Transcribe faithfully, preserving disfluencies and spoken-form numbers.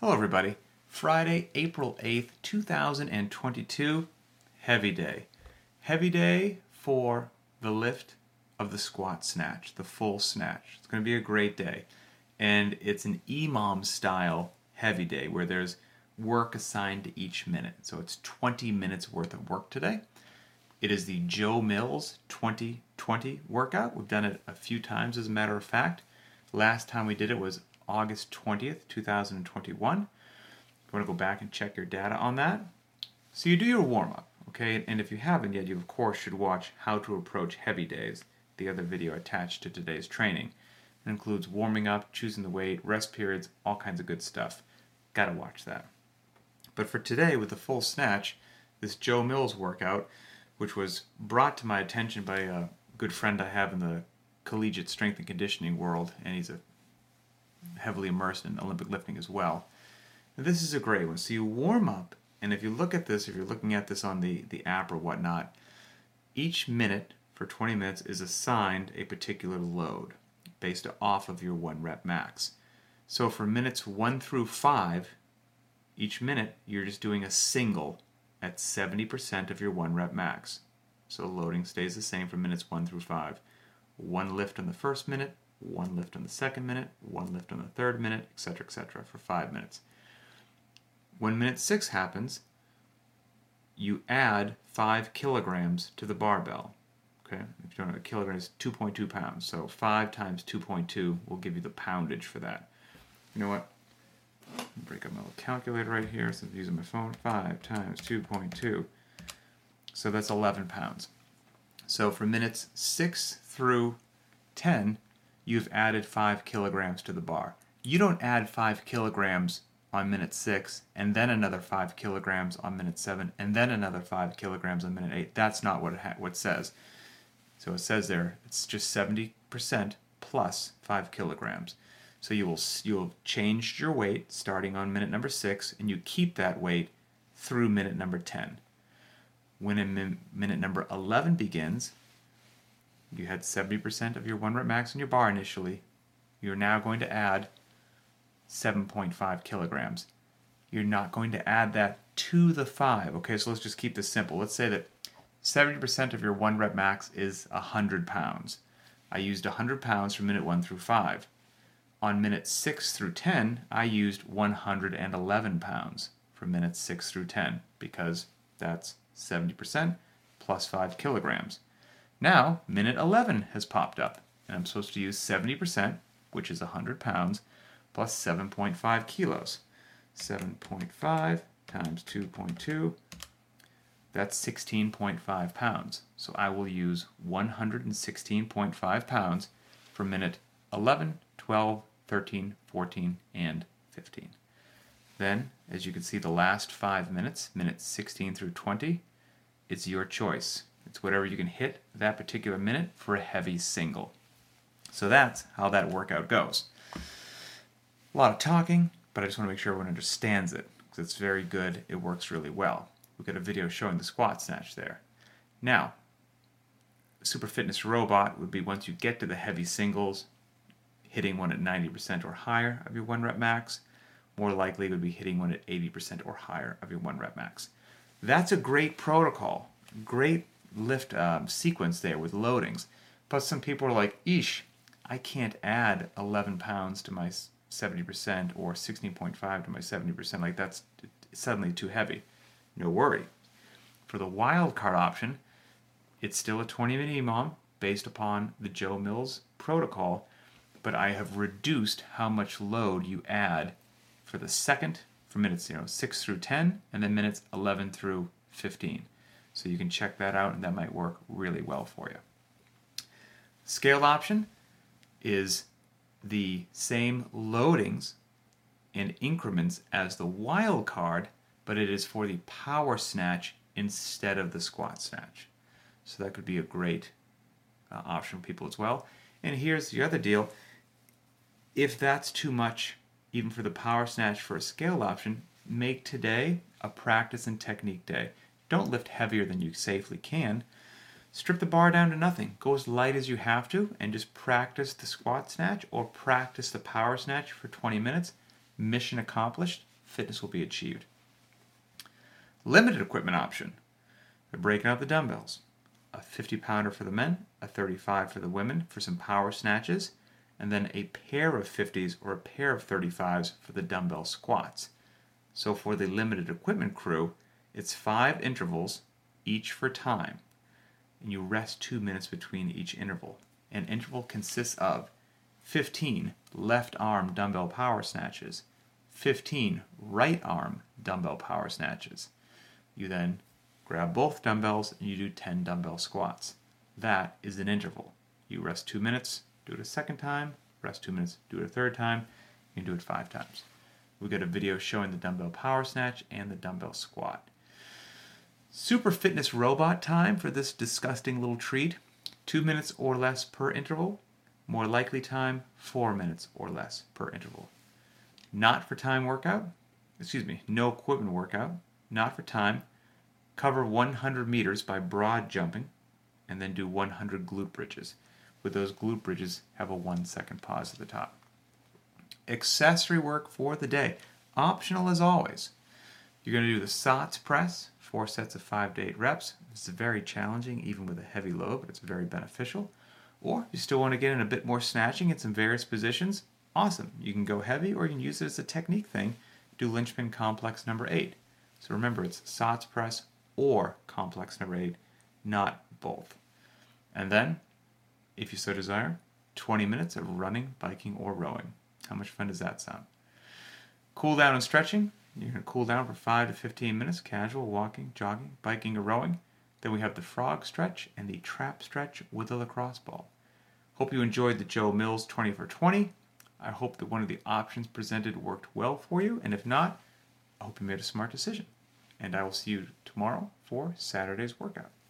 Hello everybody. Friday, April eighth, two thousand twenty-two, heavy day. Heavy day for the lift of the squat snatch, the full snatch. It's going to be a great day. And it's an E M O M style heavy day where there's work assigned to each minute. So it's twenty minutes worth of work today. It is the Joe Mills twenty twenty workout. We've done it a few times as a matter of fact. Last time we did it was August twentieth, two thousand twenty-one. You want to go back and check your data on that. So you do your warm-up, okay? And if you haven't yet, you of course should watch How to Approach Heavy Days, the other video attached to today's training. It includes warming up, choosing the weight, rest periods, all kinds of good stuff. Gotta watch that. But for today, with the full snatch, this Joe Mills workout, which was brought to my attention by a good friend I have in the collegiate strength and conditioning world, and he's a heavily immersed in Olympic lifting as well. And this is a great one. So you warm up, and if you look at this, if you're looking at this on the, the app or whatnot, each minute for twenty minutes is assigned a particular load based off of your one rep max. So for minutes one through five, each minute you're just doing a single at seventy percent of your one rep max. So loading stays the same from minutes one through five. One lift on the first minute, one lift on the second minute, one lift on the third minute, et cetera, et cetera, for five minutes. When minute six happens, you add five kilograms to the barbell. Okay, if you don't know, a kilogram is two point two pounds, so five times two point two will give you the poundage for that. You know what? Break up my little calculator right here since I'm using my phone. five times two point two. So that's eleven pounds. So for minutes six through ten, you've added five kilograms to the bar. You don't add five kilograms on minute six, and then another five kilograms on minute seven, and then another five kilograms on minute eight. That's not what it, ha- what it says. So it says there, it's just seventy percent plus five kilograms. So you will you'll change your weight starting on minute number six, and you keep that weight through minute number ten. When in min- minute number eleven begins, you had seventy percent of your one rep max on your bar initially. You're now going to add seven point five kilograms. You're not going to add that to the five. Okay, so let's just keep this simple. Let's say that seventy percent of your one rep max is one hundred pounds. I used one hundred pounds from minute one through five. On minute six through ten, I used one hundred eleven pounds from minutes six through ten because that's seventy percent plus five kilograms. Now, minute eleven has popped up, and I'm supposed to use seventy percent, which is one hundred pounds, plus seven point five kilos. seven point five times two point two, that's sixteen point five pounds. So I will use one hundred sixteen point five pounds for minute eleven, twelve, thirteen, fourteen, and fifteen. Then, as you can see, the last five minutes, minutes sixteen through twenty, it's your choice. It's whatever you can hit that particular minute for a heavy single. So that's how that workout goes. A lot of talking, but I just want to make sure everyone understands it, because it's very good. It works really well. We've got a video showing the squat snatch there. Now, Super Fitness Robot would be once you get to the heavy singles, hitting one at ninety percent or higher of your one rep max. More likely it would be hitting one at eighty percent or higher of your one rep max. That's a great protocol, great lift um, sequence there with loadings. But some people are like, eesh, I can't add eleven pounds to my seventy percent or sixteen point five to my seventy percent. Like, that's suddenly too heavy. No worry. For the wild card option, it's still a twenty minute E M O M based upon the Joe Mills protocol, but I have reduced how much load you add for the second, for minutes you know six through ten, and then minutes eleven through fifteen. So you can check that out, and that might work really well for you. Scaled option is the same loadings and increments as the wild card, but it is for the power snatch instead of the squat snatch. So that could be a great uh, option for people as well. And here's the other deal. If that's too much, even for the power snatch for a scaled option, make today a practice and technique day. Don't lift heavier than you safely can. Strip the bar down to nothing. Go as light as you have to and just practice the squat snatch or practice the power snatch for twenty minutes. Mission accomplished. fitness will be achieved. Limited equipment option. They're breaking out the dumbbells. A fifty pounder for the men, a thirty-five for the women for some power snatches, and then a pair of fifties or a pair of thirty-fives for the dumbbell squats. So for the limited equipment crew, it's five intervals, each for time. And you rest two minutes between each interval. An interval consists of fifteen left arm dumbbell power snatches, fifteen right arm dumbbell power snatches. You then grab both dumbbells and you do ten dumbbell squats. That is an interval. You rest two minutes, do it a second time, rest two minutes, do it a third time. You can do it five times. We got a video showing the dumbbell power snatch and the dumbbell squat. Super fitness robot time for this disgusting little treat. Two minutes or less per interval. More likely time, four minutes or less per interval. Not for time workout, excuse me, no equipment workout, not for time. Cover one hundred meters by broad jumping, and then do one hundred glute bridges. With those glute bridges, have a one second pause at the top. Accessory work for the day. Optional as always. You're going to do the S O T S press, four sets of five to eight reps. This is very challenging, even with a heavy load, but it's very beneficial. Or you still want to get in a bit more snatching in some various positions. Awesome. You can go heavy, or you can use it as a technique thing. Do linchpin complex number eight. So remember, it's S O T S press or complex number eight, not both. And then, if you so desire, twenty minutes of running, biking, or rowing. How much fun does that sound? Cool down and stretching. You're going to cool down for five to fifteen minutes, casual, walking, jogging, biking, or rowing. Then we have the frog stretch and the trap stretch with the lacrosse ball. Hope you enjoyed the Joe Mills twenty for twenty. I hope that one of the options presented worked well for you, and if not, I hope you made a smart decision. And I will see you tomorrow for Saturday's workout.